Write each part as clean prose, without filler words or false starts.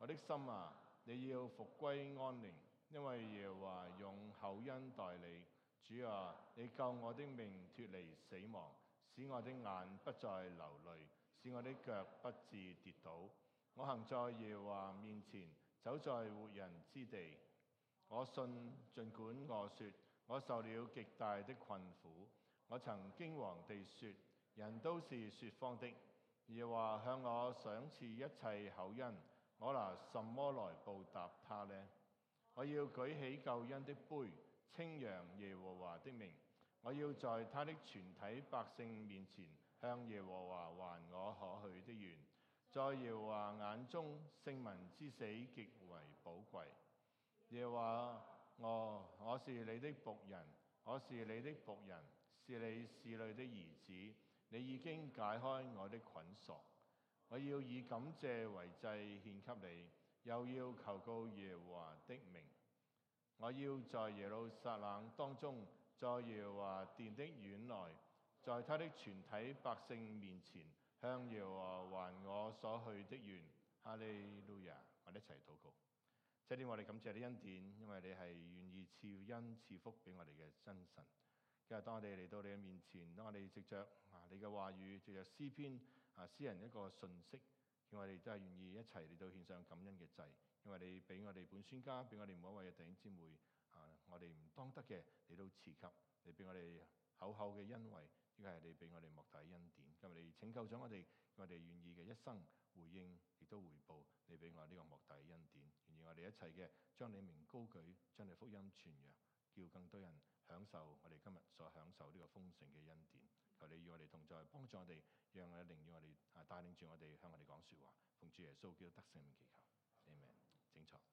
我的心啊，你要復歸安寧，因為耶和華用厚恩待你。主啊，你救我的命脫離死亡，使我的眼不再流淚，使我的腳不致跌倒。我行在耶和華面前，走在活人之地。我信，儘管我說我受了極大的困苦，我曾驚惶地說，人都是說謊的。耶和華向我賞賜一切厚恩，我拿什麼來報答他呢？我要舉起救恩的杯，稱揚耶和華的名。我要在他的全體百姓面前，向耶和華還我可許的願。在耶和華眼中，聖民之死極為寶貴。耶和華，我是你的僕人，我是你的僕人，是你使女的兒子。你已經解開我的捆鎖，我要以感謝為祭獻給你，又要求告耶和華的名。我要在耶路撒冷當中，在耶和華殿的院內，在他的全體百姓面前，向耶和華還我所許的願。哈利路亞！我哋一齊禱告。這點我哋感謝你恩典，因為你係願意賜恩賜福俾我哋嘅真神。今日當我哋嚟到你嘅面前，當我哋藉着你嘅話語，藉着詩篇詩人一個信息，叫我哋都係願意一齊嚟到獻上感恩嘅祭。因為你俾我哋本宣家，俾我哋每一位嘅弟兄姊妹我哋唔當得嘅，你都賜給，你俾我哋厚厚嘅恩惠，呢個係你俾我哋莫大恩典。今日你拯救咗我哋，我哋願意嘅一生回應，亦都回報你俾我呢個莫大恩典。願意我哋一齊嘅將你名高舉，將你福音傳揚，叫更多人享受我哋今日所享受呢個豐盛嘅恩典。求你與我哋同在，幫助我哋，讓你靈與我哋帶領住我哋，向我哋講說話。奉主耶穌基督得勝名祈求。Amen。請坐。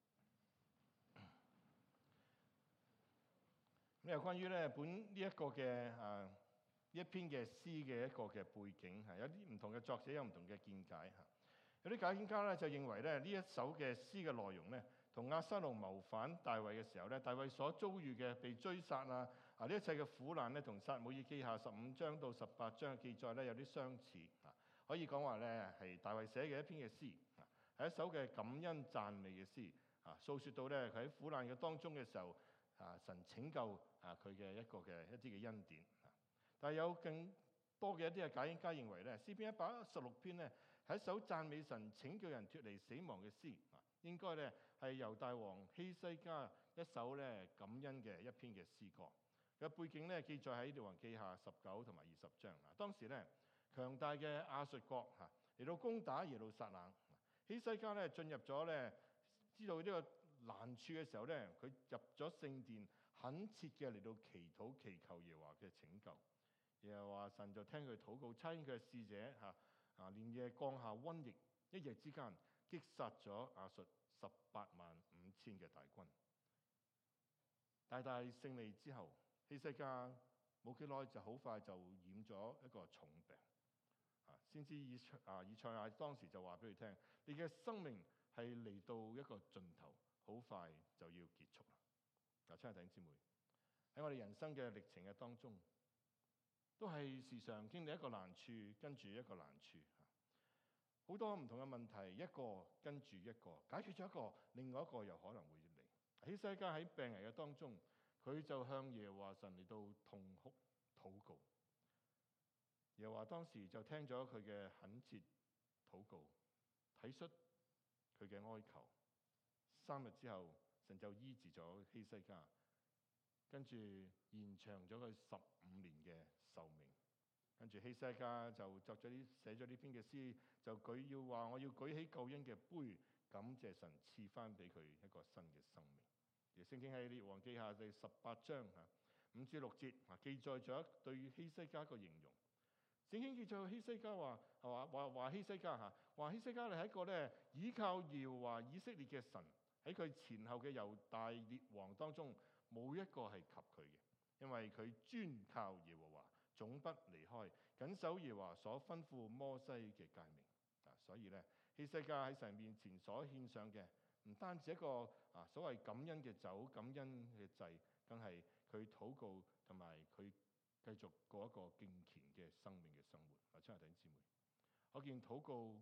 咁有關於呢一個嘅一篇嘅詩嘅一個嘅背景有啲唔同嘅作者有唔同嘅見解有啲解經家咧就認為咧呢一首嘅詩嘅內容咧，同押沙龍謀反大衛嘅時候咧，大衛所遭遇嘅被追殺呢一切嘅苦難咧，同撒母耳記下15章到18章嘅記載咧有啲相似可以講話咧係大衛寫嘅一篇嘅詩係一首嘅感恩讚美嘅詩訴說到咧佢喺苦難嘅當中嘅時候神拯救佢嘅一啲嘅恩典但係有更多嘅一啲嘅解經家認為咧，詩篇116篇咧係一首讚美神拯救人脫離死亡嘅詩應該咧係猶大王希西家一首咧感恩嘅一篇嘅詩歌嘅背景咧記載喺列王記下19同埋20章當時咧強大嘅亞述國嚟到攻打耶路撒冷，希西家咧進入咗咧知道呢個難處嘅時候咧，佢入咗聖殿，懇切嘅嚟到祈禱祈求耶和華嘅拯救。耶和華神就聽佢禱告，差遣佢嘅使者連夜降下瘟疫，一夜之間擊殺咗亞述185000嘅大軍。大勝利之後，希西家冇幾耐就好快就染咗一個重病。先知以賽亞當時就話俾佢聽：你嘅生命係嚟到一個盡頭，好快就要結束啦。親愛弟兄姊妹，喺我哋人生嘅歷程嘅當中，都係時常經歷一個難處，跟住一個難處，好多唔同嘅問題，一個跟住一個，解決咗一個，另外一個又可能會嚟。希西家喺病危嘅當中，佢就向耶和華神嚟到痛哭禱告。耶和華當時就聽咗佢嘅懇切禱告，體恤佢嘅哀求。3日之後，神就醫治咗希西家，跟住延長咗佢15年嘅壽命。跟住希西家就寫咗呢篇嘅詩，就我要舉起救恩嘅杯，感謝神賜翻俾佢一個新嘅生命。而聖經喺列王記下第18章5至6節記載咗對希西家一個形容。聖經記載希西家話希西家你係一個咧倚靠耶和華以色列嘅神，喺佢前後嘅猶大列王當中冇一個係及佢嘅，因為佢專靠耶和華，總不離開，謹守耶和華所吩咐摩西嘅誡命。所以咧希西家喺神面前所獻上嘅唔單止一個所謂感恩嘅酒、感恩嘅祭，更係佢禱告同埋佢繼續過一個敬虔嘅生命嘅生活。親愛弟兄姊妹，可見禱告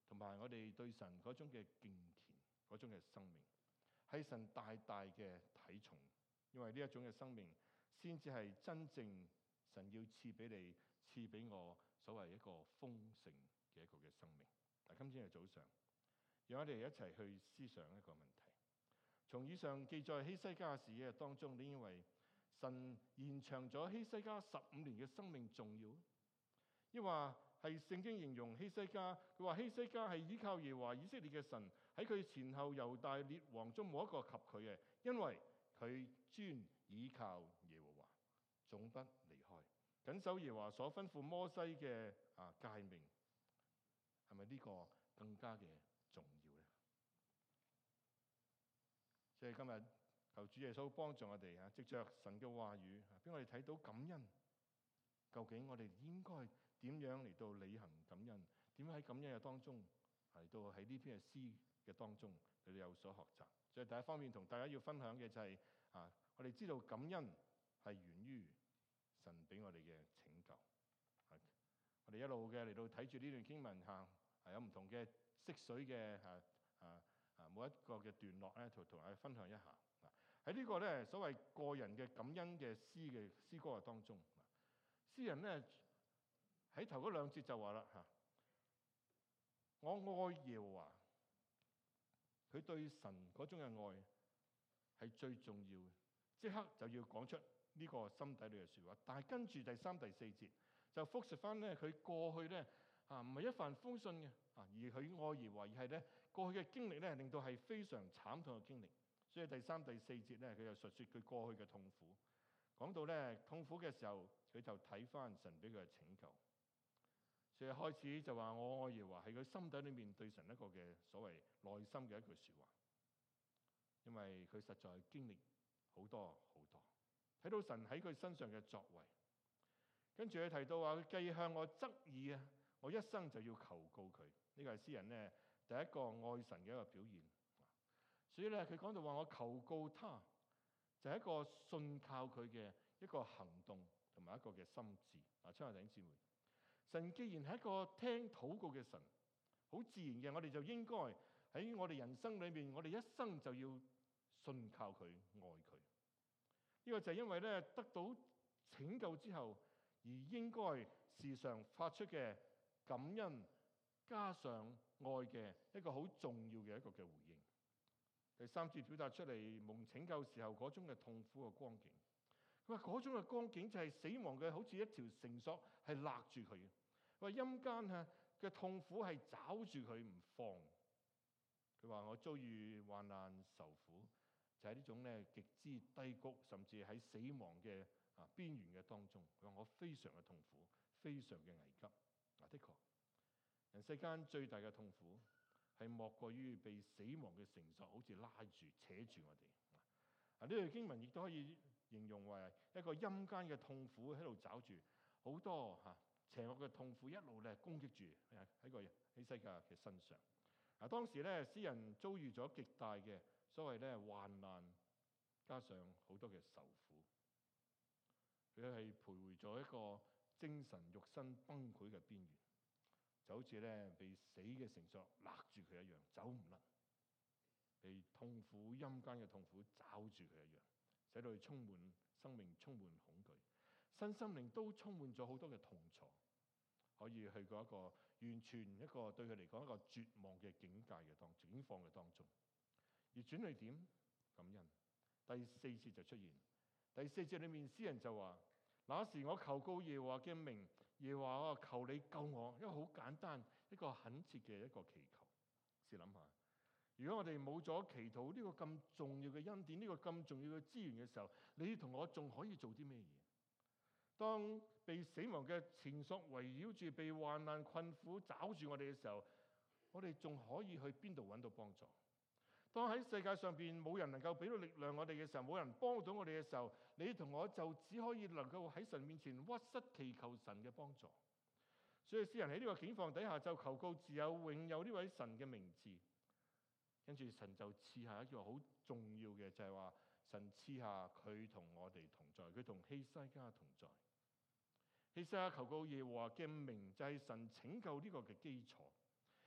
同埋我哋對神嗰種嘅敬虔，嗰種嘅生命，係神大大嘅睇重，因為呢一種嘅生命，先至係真正神要賜俾你、賜俾我所謂一個豐盛嘅一個嘅生命。嗱，今天嘅早上，讓我哋一齊去思想一個問題。從以上記載希西家事嘅當中，你認為神延長咗希西家15年嘅生命重要？抑或係聖經形容希西家，佢話希西家係依靠耶和華以色列嘅神，喺佢前後猶大列王中冇一個及佢嘅，因為佢專倚靠耶和華，總不離開，謹守耶和華所吩咐摩西嘅誡命。係咪呢個更加嘅重要呢？所以今日求主耶穌幫助我哋藉着神嘅話語，俾我哋睇到感恩。究竟我哋應該點樣嚟到履行感恩？點樣喺感恩嘅當中嚟到喺呢篇嘅詩嘅當中你哋有所學習？所以第一方面同大家要分享嘅就係我哋知道感恩係源於神俾我哋嘅拯救。我哋一路嘅嚟到睇住呢段經文係有唔同嘅識水嘅每一個嘅段落咧，同大家分享一下。喺呢個咧所謂個人嘅感恩嘅詩歌嘅當中，詩人咧喺頭嗰兩節就話啦我愛耶和華，佢對神嗰種嘅愛係最重要嘅，即刻就要講出呢個心底裏嘅説話。但係跟住第3、第4節就復述翻咧佢過去咧唔係一帆風順嘅而佢愛耶和華，而係咧過去嘅經歷咧令到係非常慘痛嘅經歷。所以第3、第4節咧佢又述説佢過去嘅痛苦，講到咧痛苦嘅時候佢就睇翻神俾佢嘅拯救。所以開始就話我愛耶和華，係佢心底裏面對神一個嘅所謂內心嘅一句説話，因為佢實在經歷好多好多，睇到神喺佢身上嘅作為。跟住佢提到話佢既向我側耳我一生就要求告佢。呢個係詩人咧第一個愛神嘅一個表現。所以咧佢講到話我求告他，就係一個信靠佢嘅一個行動同埋一個嘅心志。親愛弟兄姊妹，神既然係一個聽禱告嘅神，好自然嘅，我哋就應該喺我哋人生裏面，我哋一生就要信靠佢、愛佢。呢個就係因為咧得到拯救之後，而應該時常發出嘅感恩，加上愛嘅一個好重要嘅一個嘅回應。第3節表達出嚟蒙拯救時候嗰種嘅痛苦嘅光景。佢話嗰種嘅光景就係死亡嘅，好似一條繩索係勒住佢嘅。佢話陰間嘅痛苦係抓住佢唔放。佢話我遭遇患難受苦，就係呢種咧極之低谷，甚至喺死亡嘅邊緣嘅當中。佢話我非常嘅痛苦，非常嘅危急。的確，人世間最大嘅痛苦係莫過於被死亡嘅繩索好似拉住扯住我哋。呢段經文亦都可以形容為一個陰間嘅痛苦喺度找住好多邪惡嘅痛苦，一路咧攻擊住喺個希西家嘅身上。當時咧詩人遭遇咗極大嘅所謂咧患難，加上好多嘅受苦，佢係徘徊咗一個精神肉身崩潰嘅邊緣，就好似咧被死嘅繩索勒住佢一樣，走唔甩。被痛苦陰間嘅痛苦抓住佢一樣，使到佢充滿生命，充滿恐懼，身心靈都充滿咗好多嘅痛楚，可以去過一個完全一個對佢嚟講一個絕望嘅境況嘅當中。而轉捩點感恩，第4節就出現。第4節裏面詩人就話：那時我求告耶和華嘅名，耶和華我求你救我。一個好簡單一個懇切嘅一個祈求。試諗下，如果我哋冇咗祈禱呢個咁重要嘅恩典，呢個咁重要嘅資源嘅時候，你同我仲可以做啲咩嘢？當被死亡嘅纏索圍繞住，被患難困苦抓住我哋嘅時候，我哋仲可以去邊度揾到幫助？當喺世界上邊冇人能夠俾到力量我哋嘅時候，冇人幫到我哋嘅時候，你同我就只可以能夠喺神面前屈膝祈求神嘅幫助。所以詩人喺呢個境況底下就求告自有永有呢位神嘅名字。跟住神就賜下一個好重要嘅，就係話神賜下佢同我哋同在，佢同希西家同在。希西家求告耶和華嘅名，就係神拯救呢個嘅基礎。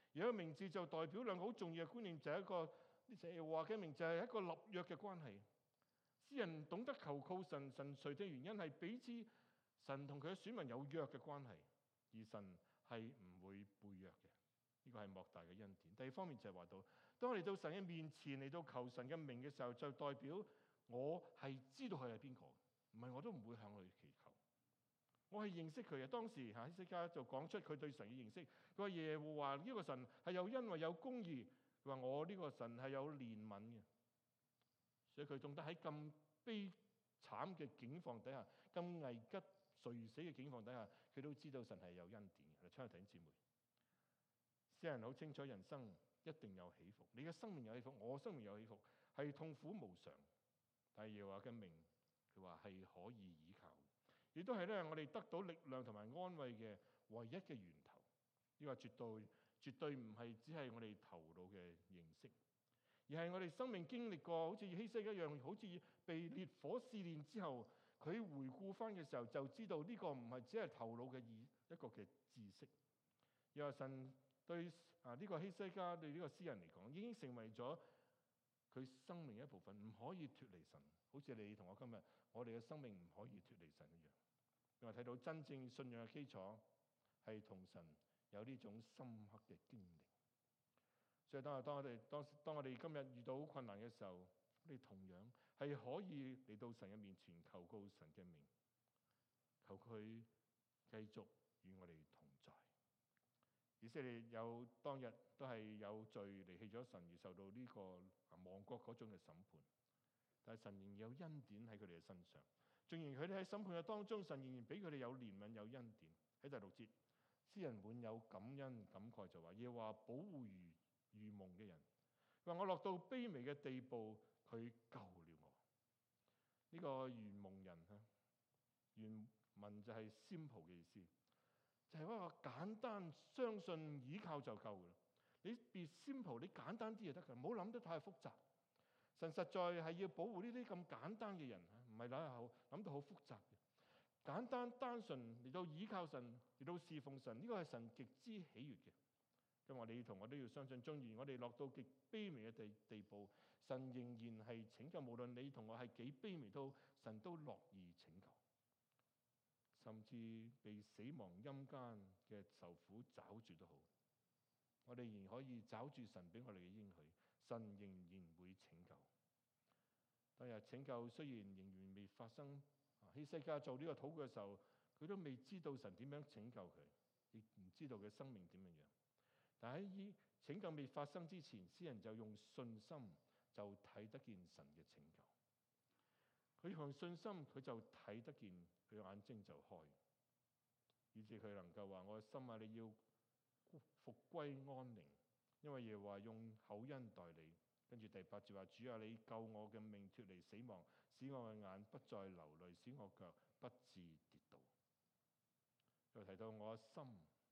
而個名字就代表兩個好重要嘅觀念，就係一個耶和華嘅名，就係一個立約嘅關係。詩人懂得求告神，神垂聽嘅原因係彼此神同佢嘅選民有約嘅關係，而神係唔會背約嘅。呢個係莫大嘅恩典。第二方面就係話到，當我嚟到神嘅面前嚟到求神嘅名嘅時候，就代表我係知道佢係邊個，唔係我都唔會向佢祈求。我係認識佢嘅。當時希西家就講出佢對神嘅認識。佢話耶和華呢個神係有恩惠有公義。佢話我呢個神係有憐憫嘅。所以佢懂得喺咁悲慘嘅境況底下，咁危急垂死嘅境況底下，佢都知道神係有恩典嘅。親愛弟兄姊妹，詩人好清楚人生一定有起伏，你嘅生命有起伏，我生命有起伏，係痛苦無常。但係耶和華嘅名，佢話係可以倚靠，亦都係咧我哋得到力量同埋安慰嘅唯一嘅源頭。呢個絕對唔係只係我哋頭腦嘅認識，而係我哋生命經歷過，好似希西一樣，好似被烈火試煉之後，佢回顧翻嘅時候就知道呢個唔係只係頭腦嘅一個嘅知識。又話神對呢個希西家對呢個詩人嚟講，已經成為咗佢生命一部分，唔可以脫離神。好似你同我今日，我哋嘅生命唔可以脫離神一樣。因為睇到真正信仰嘅基礎係同神有呢種深刻嘅經歷。所以當我哋今日遇到困難嘅時候，我哋同樣係可以嚟到神嘅面前求告神嘅名，求佢繼續與我哋同在。以色列當日都係有罪離棄咗神而受到呢個亡國嗰種嘅審判，但係神仍然有恩典喺佢哋嘅身上。縱然佢哋喺審判嘅當中，神仍然俾佢哋有憐憫有恩典。喺第6節，詩人滿有感恩感慨就話：耶和華保護愚蒙嘅人，話我落到卑微嘅地步，佢救了我。呢個愚蒙人原文就係 simple 嘅意思。就係一個簡單相信依靠就夠啦。你 be simple， 你簡單啲就得㗎，唔好諗得太複雜。神實在係要保護呢啲咁簡單嘅人，唔係諗到好複雜嘅。簡單單純嚟到依靠神，嚟到侍奉神，呢個係神極之喜悅嘅。咁我都要相信，縱然我哋落到極卑微嘅地步，神仍然係拯救。無論你同我係幾卑微都好，神都樂意拯救。甚至被死亡陰間嘅受苦找住都好，我哋仍然可以找住神俾我哋嘅應許，神仍然會拯救。當日拯救雖然仍然未發生，希西家做呢個禱告嘅時候，佢都未知道神點樣拯救佢，亦唔知道佢生命點樣樣。但喺拯救未發生之前，詩人就用信心就睇得見神嘅拯救。佢用信心，佢就睇得見，佢眼睛就開，以致佢能夠話：我嘅心啊，你要復歸安寧，因為耶和華用厚恩待你。跟住第8節話：主啊，你救我嘅命脫離死亡，使我嘅眼不再流淚，使我腳不致跌倒。又提到我嘅心，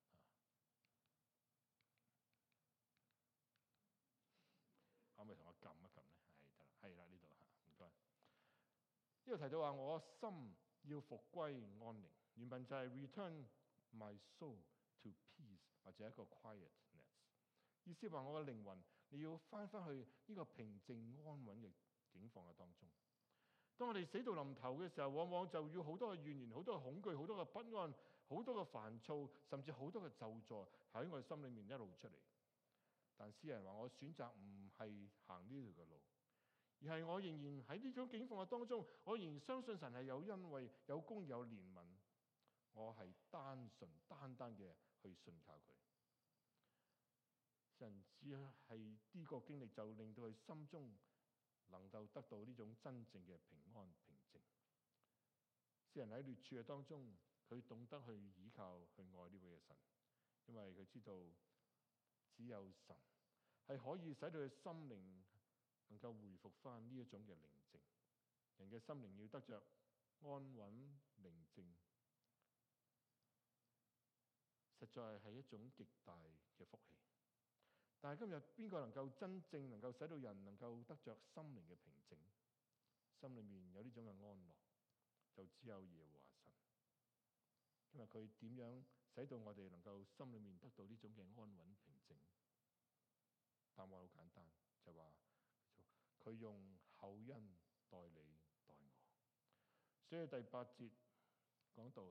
可唔可以同我撳一撳咧？係得啦，係啦，呢度嚇，唔該。呢度提到話我心要復歸安寧，原文就係 return my soul to peace， 或者一個 quietness， 意思話我嘅靈魂你要翻去呢個平靜安穩嘅境況嘅當中。當我哋死到臨頭嘅時候，往往就要好多嘅怨言、好多嘅恐懼、好多嘅不安、好多嘅煩躁，甚至好多嘅咒詛喺我哋心裏面一路出嚟。但詩人話我選擇唔係行呢條嘅路，而係我仍然喺呢種境況嘅當中，我仍然相信神係有恩惠、有公義、有憐憫。我係單純單嘅去信靠佢。神只係呢個經歷就令到佢心中能夠得到呢種真正嘅平安平靜。詩人喺劣處嘅當中，佢懂得去依靠、去愛呢位嘅神，因為佢知道只有神係可以使到佢心靈能夠回復翻呢一種嘅寧靜。人嘅心靈要得着安穩寧靜，實在係一種極大嘅福氣。但係今日邊個能夠真正能夠使到人能夠得着心靈嘅平靜，心裏面有呢種嘅安樂，就只有耶和華神。今日佢點樣使到我哋能夠心裏面得到呢種嘅安穩平靜？ 就話佢用厚恩待你待我。所以第8節講到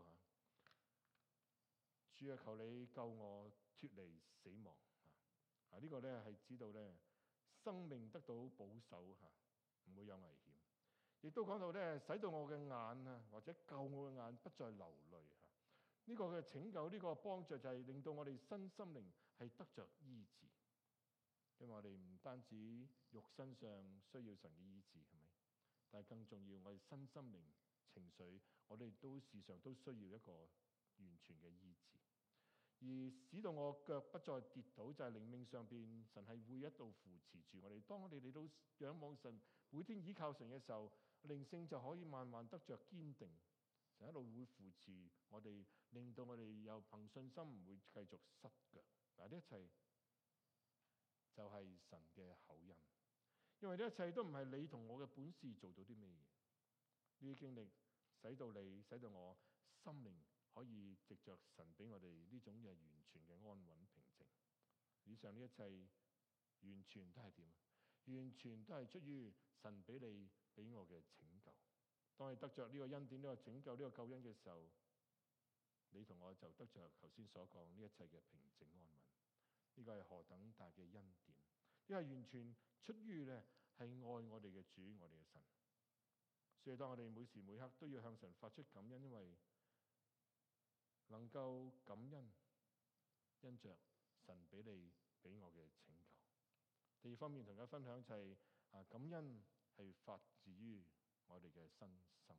主啊，求你救我脫離死亡呢個咧係指到咧生命得到保守唔會有危險。亦都講到咧，使到我嘅眼或者救我嘅眼不再流淚呢個嘅拯救，呢個幫助就係令到我哋身心靈係得着醫治。因為我哋唔單止肉身上需要神嘅醫治，係咪？但係更重要，我哋身心靈情緒，我哋都時常都需要一個完全嘅醫治。而使到我腳不再跌倒，就係靈命上邊神係會一度扶持住我哋。當我哋嚟到仰望神，每天依靠神嘅時候，靈性就可以慢慢得着堅定。神一路會扶持我哋，令到我哋有憑信心唔會繼續失腳。嗱，呢一切就係神嘅厚恩，因為呢一切都唔係你同我嘅本事做到啲咩嘢。呢啲經歷使到你，使到我心靈可以藉着神俾我哋呢種嘅完全嘅安穩平靜。以上呢一切完全都係點？完全都係出於神俾你俾我嘅拯救。當你得着呢個恩典、呢個拯救、呢個救恩嘅時候，你同我就得着頭先所講呢一切嘅平靜安穩。呢個係何等大嘅恩典！呢個係完全出於咧係愛我哋嘅主，我哋嘅神。所以當我哋每時每刻都要向神發出感恩，因為能夠感恩，因着神俾你俾我嘅拯救。第二方面同大家分享就係感恩係發自於我哋嘅身心。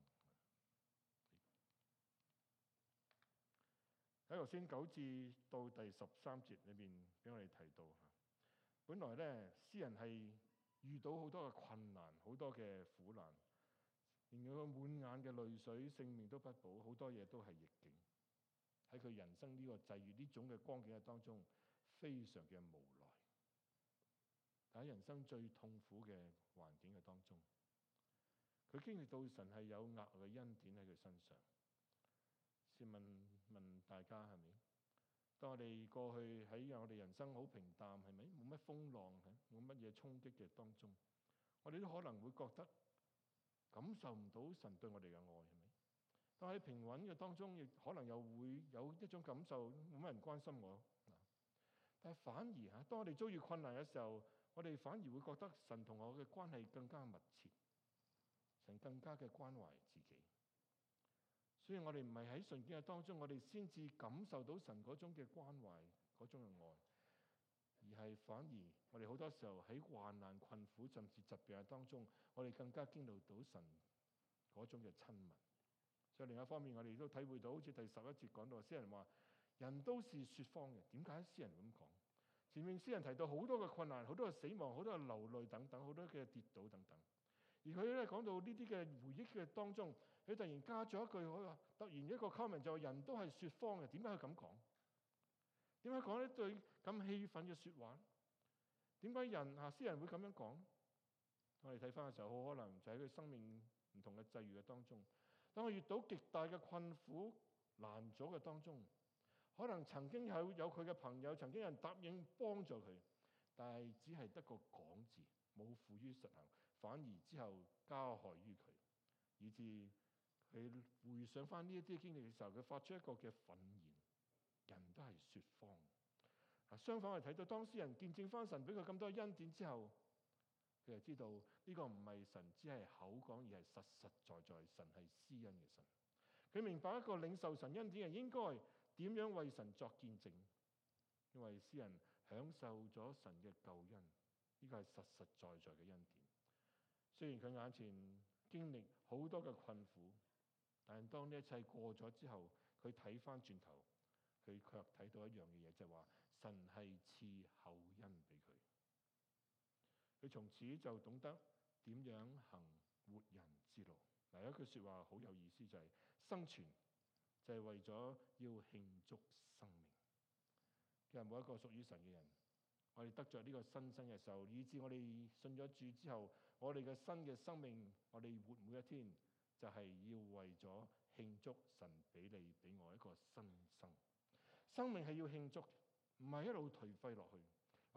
喺頭先9至到第13節裏面俾我哋提到本來咧詩人係遇到好多嘅困難，好多嘅苦難，令佢滿眼嘅淚水，性命都不保，好多嘢都係逆境。喺佢人生呢個際遇呢種嘅光景嘅當中，非常嘅無奈。但喺人生最痛苦嘅環境嘅當中，佢經歷到神係有額外嘅恩典喺佢身上。先問大家係咪？當我哋過去喺我哋人生好平淡，係咪冇乜風浪，冇乜嘢衝擊嘅當中，我哋都可能會覺得感受唔到神對我哋嘅愛，係咪？但喺平穩嘅當中，亦可能又會有一種感受，冇乜人關心我。但係反而當我哋遭遇困難嘅時候，我哋反而會覺得神同我嘅關係更加密切，神更加嘅關懷自己。所以我哋唔係喺順境嘅當中，我哋先至感受到神嗰種嘅關懷、嗰種嘅愛，而係反而我哋好多時候喺患難、困苦甚至疾病嘅當中，我哋更加經歷到神嗰種嘅親密。所以另一方面，我哋都體會到，好似第11節講到，詩人話人都是說謊嘅。點解詩人咁講？前面詩人提到好多嘅困難、好多嘅死亡、好多嘅流淚等等、好多嘅跌倒等等。而佢咧講到呢啲嘅回憶嘅當中，佢突然加咗一句，突然一個 comment 就話人都係說謊嘅。點解佢咁講？點解講一對咁氣憤嘅説話？點解詩人會咁樣講？我哋睇翻嘅時候，好可能就喺佢生命唔同嘅際遇嘅當中，當佢遇到極大嘅困苦難阻嘅當中，可能曾經有佢嘅朋友，曾經有人答應幫助佢，但係只係得個講字，冇付於實行，反而之後加害於佢，以致佢回想翻呢一啲經歷嘅時候，佢發出一個嘅憤言：人都係說謊。相反，我哋睇到當詩人見證翻神俾佢咁多恩典之後，佢就知道呢個唔係神只係口講，而係實實在在神係施恩嘅神。佢明白一個領受神恩典嘅人應該點樣為神作見證，因為詩人享受咗神嘅救恩，呢個係實實在在嘅恩典。雖然佢眼前經歷好多嘅困苦，但係當呢一切過咗之後，佢睇翻轉頭，佢卻睇到一樣嘅嘢，就係話神係賜厚恩俾佢。佢從此就懂得點樣行活人之路。嗱，有一句説話好有意思，就係生存就係為咗要慶祝生命。其實每一個屬於神嘅人，我哋得着呢個新生嘅時候，以至我哋信咗主之後，我哋嘅新嘅生命，我哋活每一天，就係要為咗慶祝神俾你俾我一個新生。生命係要慶祝，唔係一路頹廢落去。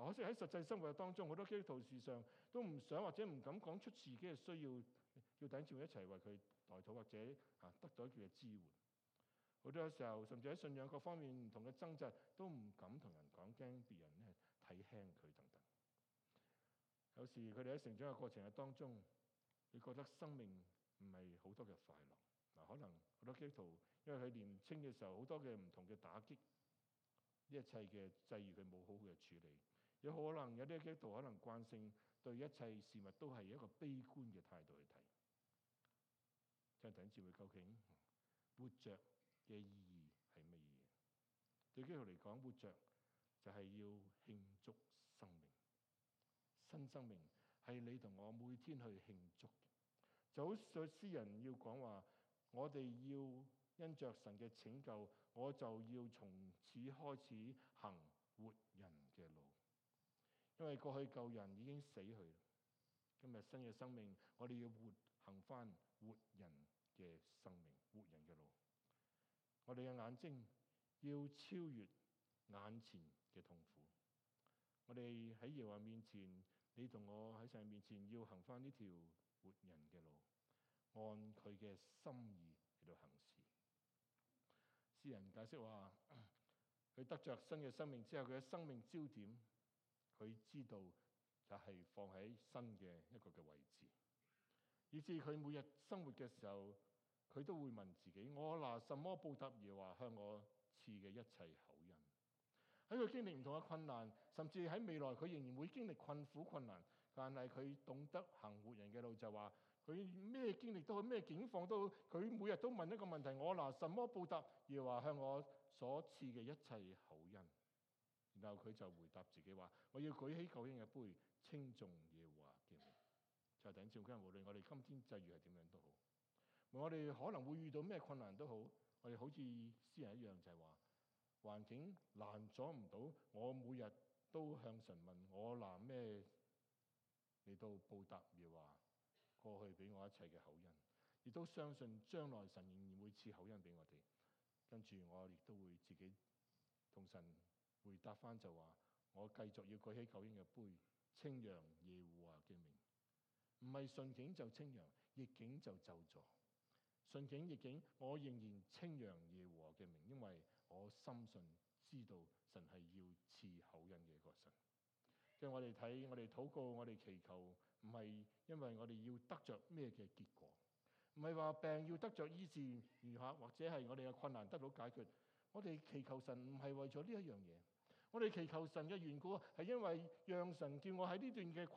可惜喺實際生活當中，好多基督徒時常都唔想或者唔敢講出自己嘅需要，要弟兄姊妹一齊為佢代禱或者得到佢嘅支援。好多時候，甚至喺信仰各方面唔同嘅掙扎，都唔敢同人講，驚別人咧睇輕佢等等。有時佢哋喺成長嘅過程嘅當中，你覺得生命唔係好多嘅快樂。可能好多基督徒因為佢年青嘅時候好多嘅唔同嘅打擊，呢一切嘅際遇佢冇好好嘅處理。有可能有啲基督徒可能慣性對一切事物都係一個悲觀嘅態度去睇。弟兄姊妹，究竟活着嘅意義係乜嘢？對基督徒嚟講，活着就係要慶祝生命。新生命係你同我每天去慶祝嘅。就好似詩人要講話，我哋要因着神嘅拯救，我就要從此開始行活人嘅路。因為過去舊人已經死去，今日新嘅生命，我哋要行翻活人嘅生命，活人嘅路。我哋嘅眼睛要超越眼前嘅痛苦。我哋喺耶和華面前，你同我喺神面前要行翻呢條活人嘅路，按佢嘅心意嚟到行事。詩人解釋話，佢得着新嘅生命之後，佢嘅生命焦點，佢知道就係放喺新嘅一個嘅位置，以至佢每日生活嘅時候，佢都會問自己：我拿什麼報答耶和華向我賜嘅一切厚恩？喺佢經歷唔同嘅困難，甚至喺未來佢仍然會經歷困苦困難，但係佢懂得行活人嘅路，就話佢咩經歷都好，咩境況都好，佢每日都問一個問題：我拿什麼報答耶和華向我所賜嘅一切厚恩？然後佢就回答自己話：我要舉起救恩嘅杯，稱頌耶和華嘅名。就等照今無論我哋今天際遇係點樣都好，我哋可能會遇到咩困難都好，我哋好似詩人一樣，就係話環境難阻唔到我每日都向神問：我拿咩嚟到報答耶和華過去俾我一切嘅厚恩？亦都相信將來神仍然會賜厚恩俾我哋。跟住我亦都會自己同神回答翻，就話我繼續要舉起救恩嘅杯，稱揚耶和華嘅名。唔係順境就稱揚，逆境就咒詛。順境逆境，我仍然稱揚耶和華嘅名，因為我深信知道神係要賜厚恩嘅一個神。即係我哋睇，我哋禱告，我哋祈求，唔係因為我哋要得着咩嘅結果，唔係話病要得着醫治，或者係我哋嘅困難得到解決。我哋祈求神唔係為咗呢一樣嘢，我哋祈求神嘅緣故係因為讓神叫我喺呢段嘅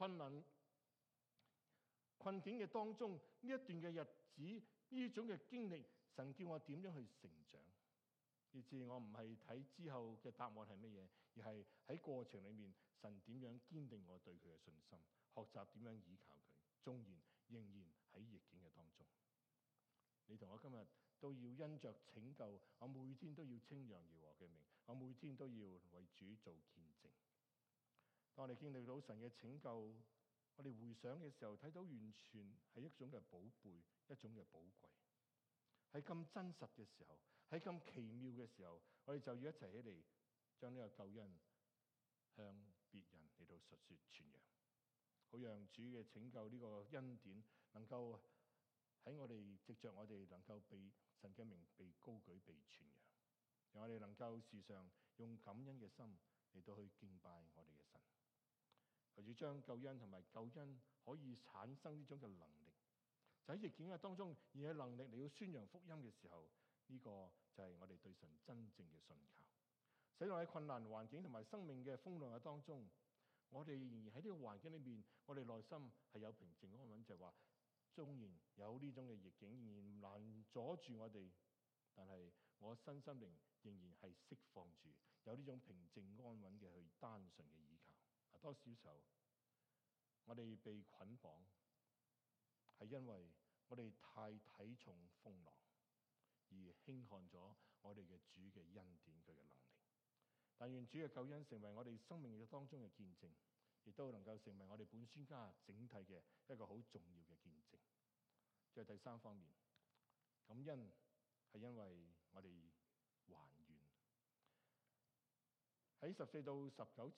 困境嘅當中，呢一段嘅日子，呢種嘅經歷，神叫我點樣去成長，以至我唔係睇之後嘅答案係乜嘢，而係喺過程裏面，神點樣堅定我對佢嘅信心，學習點樣依靠佢，縱然仍然喺逆境嘅當中。你同我今日都要因着拯救，我每天都要稱揚耶和華嘅名，我每天都要為主做見證。當我哋經歷到神嘅拯救，我哋回想嘅時候，睇到完全係一種嘅寶貝，一種嘅寶貴。喺咁真實嘅時候，喺咁奇妙嘅時候，我哋就要一齊起嚟，將呢個救恩向別人嚟到述說傳揚，好讓主嘅拯救呢個恩典能夠喺我哋藉着我哋能夠被神嘅名被高舉、被傳揚，讓我哋能夠時常用感恩嘅心嚟到去敬拜我哋嘅神。求主將救恩同埋救恩可以產生呢種嘅能力，就喺逆境嘅當中，而係能力嚟到宣揚福音嘅時候，呢個就係我哋對神真正嘅信靠。使到喺困難環境同埋生命嘅風浪嘅當中，我哋仍然喺呢個環境裏面，我哋內心係有平靜安穩，就係話，縱然有呢種嘅逆境，仍然難阻住我哋，但係我身心靈仍然係釋放住，有呢種平靜安穩嘅去單純嘅依靠。多少時候我哋被捆綁，係因為我哋太睇重風浪，而輕看咗我哋嘅主嘅恩典佢嘅能力。但願主嘅救恩成為我哋生命嘅當中嘅見證，亦都能夠成為我哋本宣家整體嘅一個好重要嘅見證。即係第三方面，感恩係因為我哋還願。喺14到19節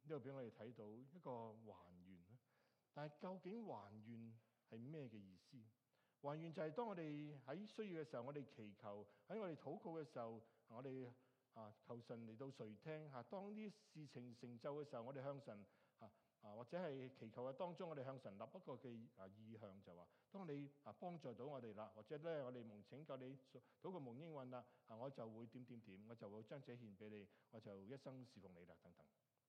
呢度俾我哋睇到一個還願啦。但係究竟還願係咩嘅意思？還願就係當我哋喺需要嘅時候，我哋祈求；喺我哋禱告嘅時候，我哋求神嚟到垂聽嚇。當啲事情成就嘅時候，我哋向神或者係祈求嘅當中，我哋向神立一個嘅意向，就話：當你幫助到我哋啦，或者咧我哋蒙拯救你禱告蒙應允啦，我就會點點點，我就會將這獻俾你，我就一生侍奉你啦，等等。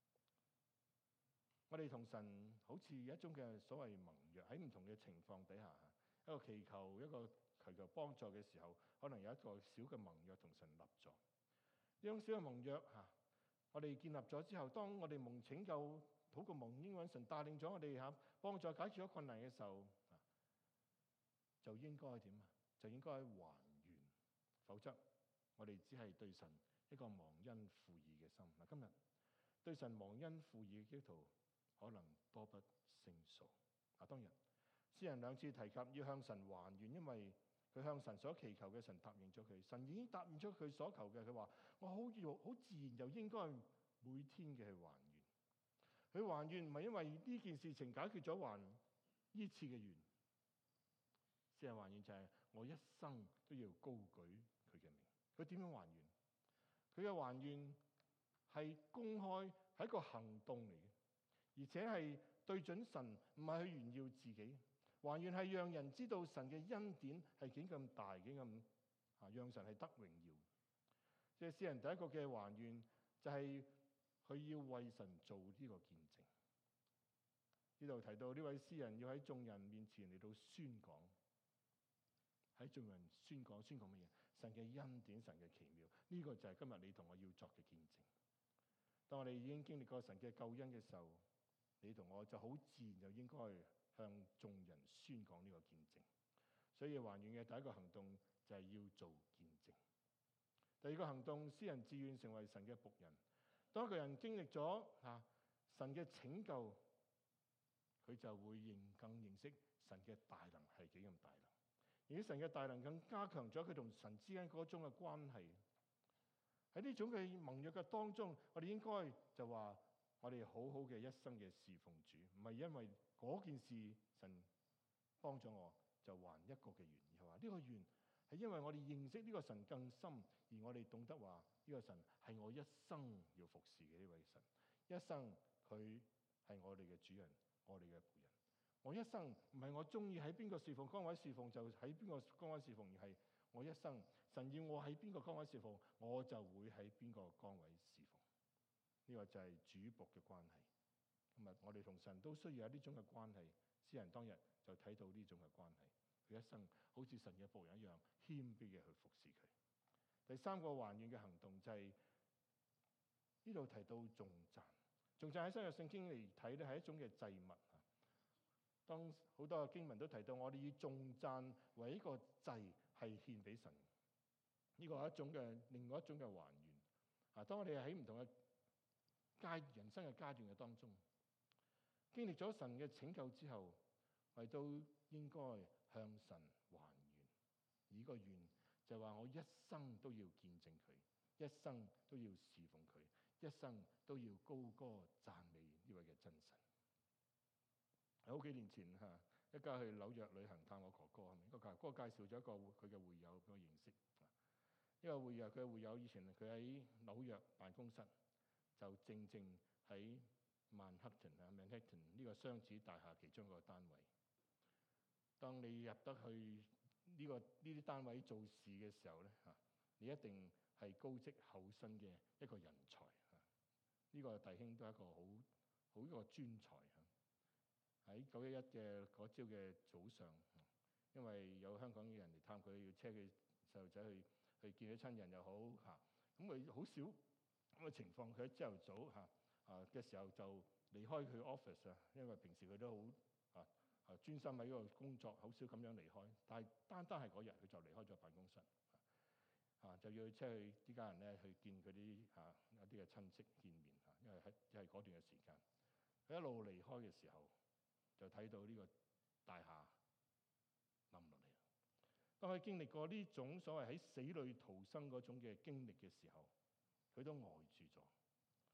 我哋同神好似一種嘅所謂盟約，喺唔同嘅情況底下，一個祈求幫助嘅時候，可能有一個小嘅盟約同神立咗。呢種小嘅盟約我哋建立咗之後，當我哋蒙拯救、禱告蒙應允，神帶領咗我哋幫助解決咗困難嘅時候，就應該點啊？就應該還願，否則我哋只係對神一個忘恩負義嘅心。今日對神忘恩負義嘅基督徒可能多不勝數。當然，詩人兩次提及要向神還願，因為佢向神所祈求嘅神答應咗佢，神已經答應咗佢所求嘅。佢話：我好自然就應該每天嘅去還願。佢還願唔係因為呢件事情解決咗還呢次嘅願，詩人還願就係我一生都要高舉佢嘅名。佢點樣還願？佢嘅還願係公開，係一個行動嚟嘅。而且係對準神，唔係去炫耀自己。還願係讓人知道神嘅恩典係幾咁大，幾咁讓神係得榮耀。即係詩人第一個嘅還願，就係佢要為神做呢個見證。呢度提到呢位詩人要喺眾人面前嚟到宣講，喺眾人宣講乜嘢？神嘅恩典，神嘅奇妙。呢個就係今日你同我要作嘅見證。當我哋已經經歷過神嘅救恩嘅時候，你同我就好自然就應該向眾人宣講呢個見證。所以還願嘅第一個行動就係要做見證。第二個行動，詩人自願成為神嘅僕人。當一個人經歷咗神嘅拯救，佢就會更認識神嘅大能係幾咁大能。而神嘅大能更加強咗佢同神之間嗰種嘅關係。喺呢種嘅盟約嘅當中，我哋應該就話我哋好好嘅一生嘅侍奉主，唔係因為嗰件事神幫咗我就還一個嘅願，而係話呢個願係因為我哋認識呢個神更深，而我哋懂得話呢個神係我一生要服侍嘅呢位神，一生佢係我哋嘅主人，我哋嘅僕人。我一生唔係我中意喺邊個侍奉崗位侍奉就喺邊個崗位侍奉，而係我一生神要我喺邊個崗位侍奉，我就會喺邊個崗位侍奉。呢個就係主僕嘅關係。今日我哋同神都需要有呢種嘅關係。詩人當日就睇到呢種嘅關係，佢一生好似神嘅僕人一樣謙卑嘅去服侍佢。第三個還願嘅行動就係呢度提到頌讚。頌讚喺新約聖經嚟睇咧係一種嘅祭物。當好多嘅經文都提到，我哋以頌讚為一個祭係獻俾神。呢個係一種嘅另外一種嘅還願。當我哋喺唔同嘅人生嘅階段嘅當中，經歷咗神嘅拯救之後，我哋都應該向神還願。而呢個願就係話我一生都要見證佢，一生都要侍奉佢，一生都要高歌讚美呢位嘅真神。好幾年前一家去紐約旅行探我哥哥，係咪？個哥哥介紹咗一個佢嘅會友俾我認識。呢個會友，佢嘅會友以前佢喺紐約辦公室，就正喺曼克頓呢個雙子大廈其中一個單位。當你入得去呢啲單位做事嘅時候咧，你一定係高職厚薪嘅一個人才。呢個弟兄都係一個好一個專才。喺911嘅嗰朝嘅早上，因為有香港嘅人嚟探佢，要車佢細路仔去見佢親人又好咁佢好少咁嘅情況。佢喺朝頭早嘅時候就離開佢 office 因為平時佢都好專心喺嗰個工作，好少咁樣離開。但係單係嗰日，佢就離開咗辦公室就要車去呢家人咧去見佢啲有啲嘅親戚見面因為係嗰段嘅時間，佢一路離開嘅時候，就睇到呢個大廈冧落嚟。當佢經歷過呢種所謂喺死裏逃生嗰種嘅經歷嘅時候，佢都呆住咗。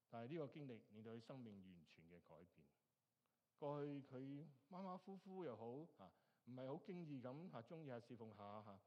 但係呢個經歷令到佢生命完全嘅改變。過去佢馬馬虎虎又好唔係好經意咁中意侍奉下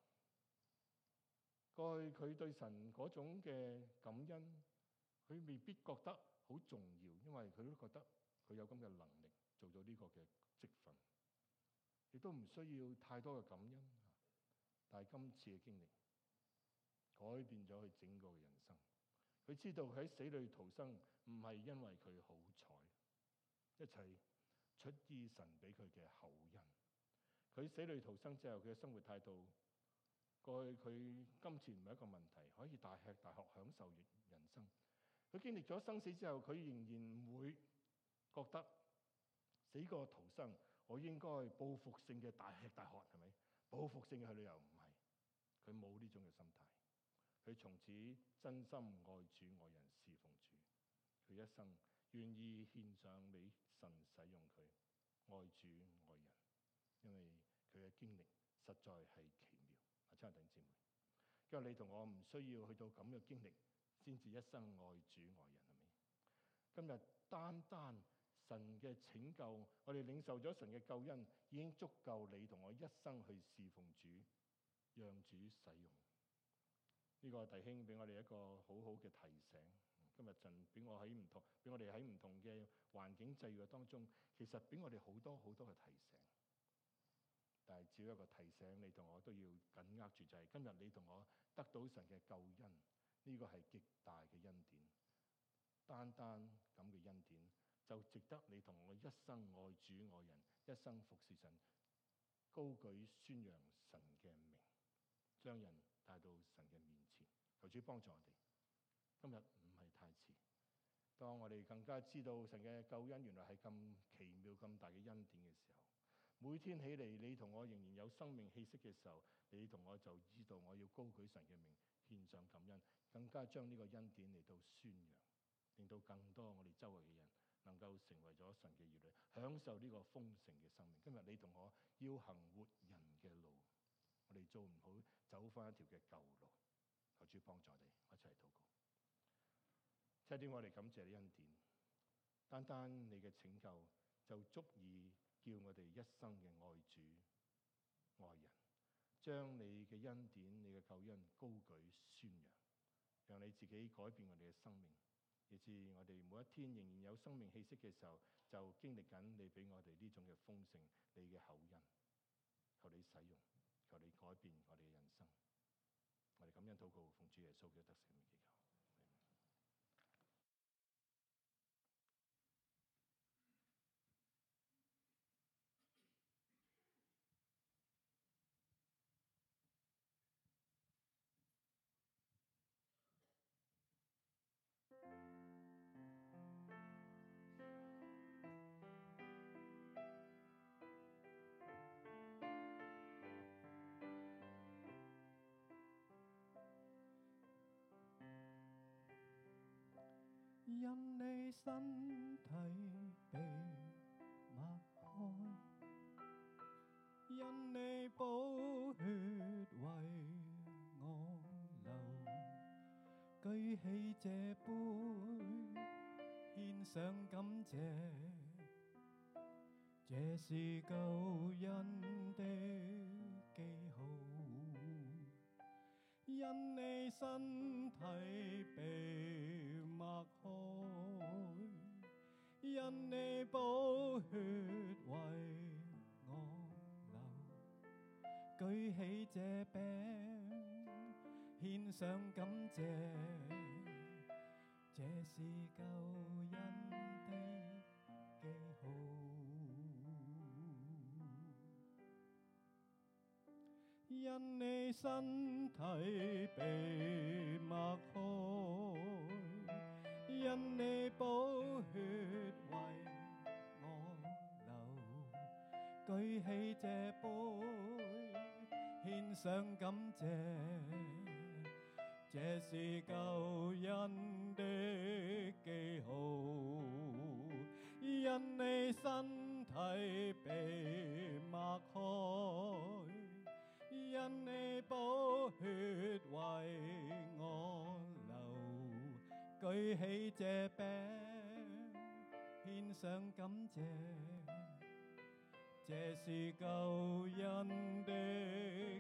過去佢對神嗰種嘅感恩，佢未必覺得好重要，因為佢都覺得佢有咁嘅能力做到呢個嘅職分，亦都唔需要太多嘅感恩。但係今次嘅經歷改變咗佢整個嘅人生。佢知道佢喺死裏逃生唔係因為佢好彩，一切出於神俾佢嘅厚恩。佢死裏逃生之後，佢嘅生活態度，過去佢金錢唔係一個問題，可以大吃大喝享受人生。佢經歷咗生死之後，佢仍然唔會覺得死過逃生，我應該報復性嘅大吃大喝，係咪？報復性嘅去旅遊唔係，佢冇呢種嘅心態。佢從此真心愛主愛人侍奉主，佢一生願意獻上俾神使用佢，愛主愛人，因為佢嘅經歷實在係奇妙。親愛弟兄姊妹，今日你同我唔需要去到咁嘅經歷先至一生愛主愛人，係咪？今日單單神嘅拯救，我哋領受咗神嘅救恩，已經足夠你同我一生去侍奉主，讓主使用。呢個弟兄俾我哋一個好好嘅提醒。今日神俾我哋喺唔同嘅環境際遇當中，其實俾我哋好多好多嘅提醒。但係只要一個提醒，你同我都要緊握住，就係今日你同我得到神嘅救恩，呢個係極大嘅恩典。單單咁嘅恩典，就值得你同我一生愛主愛人，一生服侍神，高舉宣揚神嘅名，將人帶到神嘅面前。求主幫助我哋，今日唔係太遲。當我哋更加知道神嘅救恩原來係咁奇妙咁大嘅恩典嘅時候，每天起嚟你同我仍然有生命氣息嘅時候，你同我就知道我要高舉神嘅名，獻上感恩，更加將呢個恩典嚟到宣揚，令到更多我哋周圍嘅人能夠成為咗神嘅兒女，享受呢個豐盛嘅生命。今日你同我要行活人嘅路，我哋做唔好走翻一條嘅舊路。求主幫助我哋，一齊禱告。七點，我哋感謝你恩典，單單你嘅拯救就足以叫我哋一生嘅愛主愛人，將你嘅恩典、你嘅救恩高舉宣揚，讓你自己改變我哋嘅生命，以致我哋每一天仍然有生命氣息嘅時候，就經歷緊你俾我哋呢種嘅豐盛，你嘅厚恩。求你使用，求你改變我哋嘅人生。我哋感恩禱告，奉主耶穌基督得勝名祈求。 因你身體被擘開，因你寶血為我流，舉起這杯，獻上感謝，這是救恩的記號。因你身體被擘開，因你寶血為我流，舉起這餅，獻上感謝，這是救恩的記號。因你身體被擘開，因你寶血為我流，舉起這杯，獻上感謝，這是救恩的記號。因你身體被擘開，因你寶血為我流， 舉起這餅，獻上感謝，這是救恩的